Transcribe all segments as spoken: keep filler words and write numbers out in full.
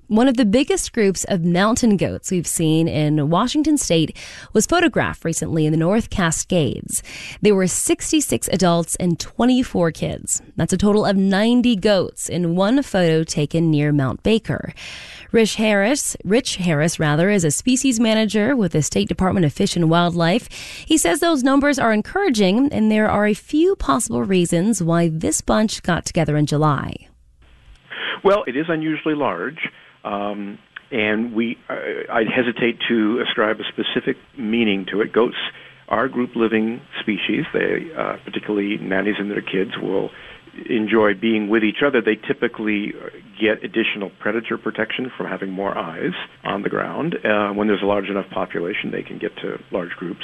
One of the biggest groups of mountain goats we've seen in Washington state was photographed recently in the North Cascades. There were sixty-six adults and twenty-four kids. That's a total of ninety goats in one photo taken near Mount Baker. Rich Harris, Rich Harris rather, is a species manager with the State Department of Fish and Wildlife. He says those numbers are encouraging, and there are a few possible reasons why this bunch got together in July. Well, it is unusually large. Um, and we, uh, I'd hesitate to ascribe a specific meaning to it. Goats are group-living species. They, uh, particularly nannies and their kids, will enjoy being with each other. They typically get additional predator protection from having more eyes on the ground. Uh, when there's a large enough population, they can get to large groups.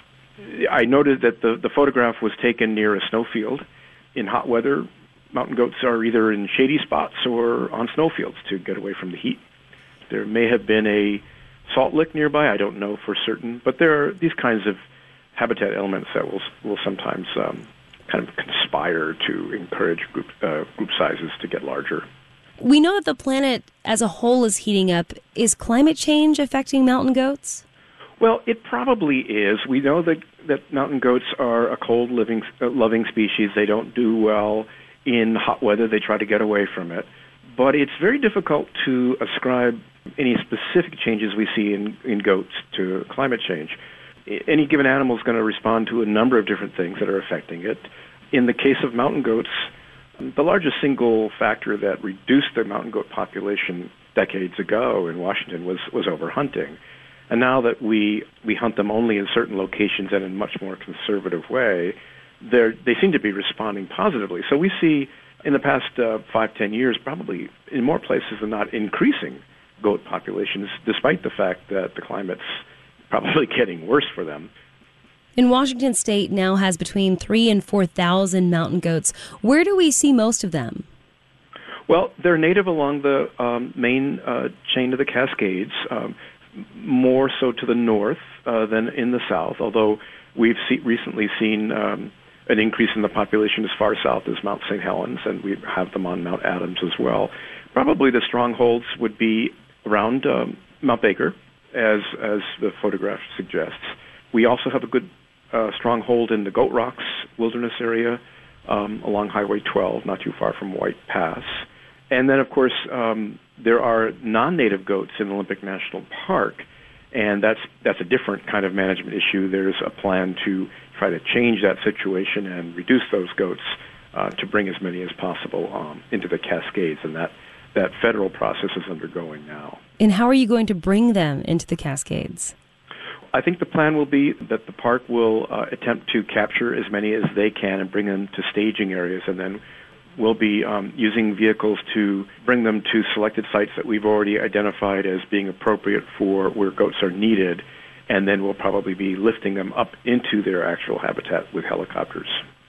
I noted that the, the photograph was taken near a snowfield. In hot weather, mountain goats are either in shady spots or on snowfields to get away from the heat. There may have been a salt lick nearby, I don't know for certain, but there are these kinds of habitat elements that will will sometimes um, kind of conspire to encourage group, uh, group sizes to get larger. We know that the planet as a whole is heating up. Is climate change affecting mountain goats? Well, it probably is. We know that, that mountain goats are a cold living, uh, loving species. They don't do well in hot weather. They try to get away from it. But it's very difficult to ascribe any specific changes we see in, in goats to climate change. Any given animal is going to respond to a number of different things that are affecting it. In the case of mountain goats, the largest single factor that reduced the mountain goat population decades ago in Washington was, was overhunting. And now that we, we hunt them only in certain locations and in a much more conservative way, They're, they seem to be responding positively. So we see in the past uh, five, ten years, probably in more places than not, increasing goat populations, despite the fact that the climate's probably getting worse for them. In Washington state now has between three and four thousand mountain goats. Where do we see most of them? Well, they're native along the um, main uh, chain of the Cascades, um, more so to the north uh, than in the south, although we've see, recently seen um, an increase in the population as far south as Mount Saint Helens, and we have them on Mount Adams as well. Probably the strongholds would be around um, Mount Baker, as as the photograph suggests. We also have a good uh, stronghold in the Goat Rocks wilderness area um, along Highway twelve, not too far from White Pass. And then, of course, um, there are non-native goats in Olympic National Park, and that's that's a different kind of management issue. There's a plan to try to change that situation and reduce those goats uh, to bring as many as possible um, into the Cascades, and that, that federal process is undergoing now. And how are you going to bring them into the Cascades? I think the plan will be that the park will uh, attempt to capture as many as they can and bring them to staging areas, and then we'll be um, using vehicles to bring them to selected sites that we've already identified as being appropriate for where goats are needed, and then we'll probably be lifting them up into their actual habitat with helicopters.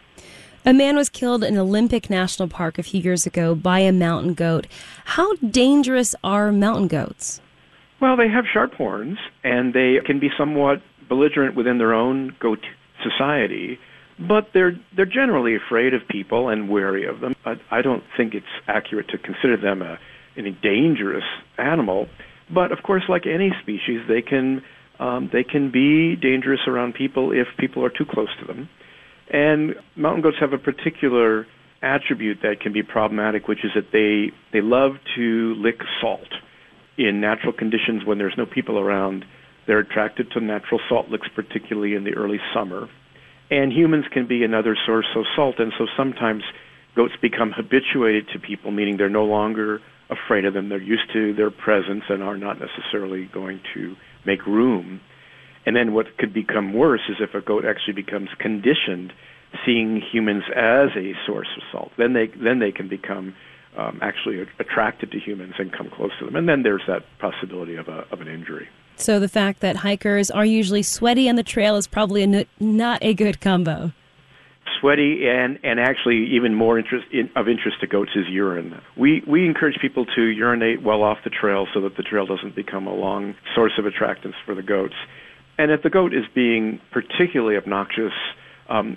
A man was killed in Olympic National Park a few years ago by a mountain goat. How dangerous are mountain goats? Well, they have sharp horns, and they can be somewhat belligerent within their own goat society, but they're they're generally afraid of people and wary of them. I, I don't think it's accurate to consider them a, a dangerous animal, but of course, like any species, they can um, they can be dangerous around people if people are too close to them. And mountain goats have a particular attribute that can be problematic, which is that they they love to lick salt. In natural conditions, when there's no people around, they're attracted to natural salt licks, particularly in the early summer. And humans can be another source of salt, and so sometimes goats become habituated to people, meaning they're no longer afraid of them. They're used to their presence and are not necessarily going to make room. And then what could become worse is if a goat actually becomes conditioned seeing humans as a source of salt. Then they then they can become um, actually attracted to humans and come close to them. And then there's that possibility of a of an injury. So the fact that hikers are usually sweaty on the trail is probably a n- not a good combo. Sweaty and, and actually even more interest in, of interest to goats is urine. We we encourage people to urinate well off the trail so that the trail doesn't become a long source of attractants for the goats. And if the goat is being particularly obnoxious, um,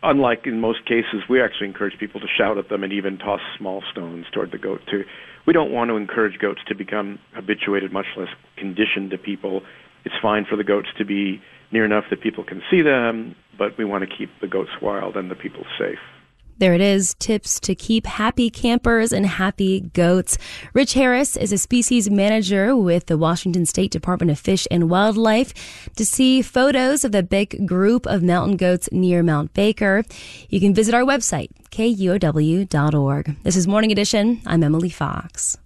unlike in most cases, we actually encourage people to shout at them and even toss small stones toward the goat too. We don't want to encourage goats to become habituated, much less conditioned to people. It's fine for the goats to be near enough that people can see them, but we want to keep the goats wild and the people safe. There it is, tips to keep happy campers and happy goats. Rich Harris is a species manager with the Washington State Department of Fish and Wildlife. To see photos of the big group of mountain goats near Mount Baker, you can visit our website, K U O W dot org. This is Morning Edition. I'm Emily Fox.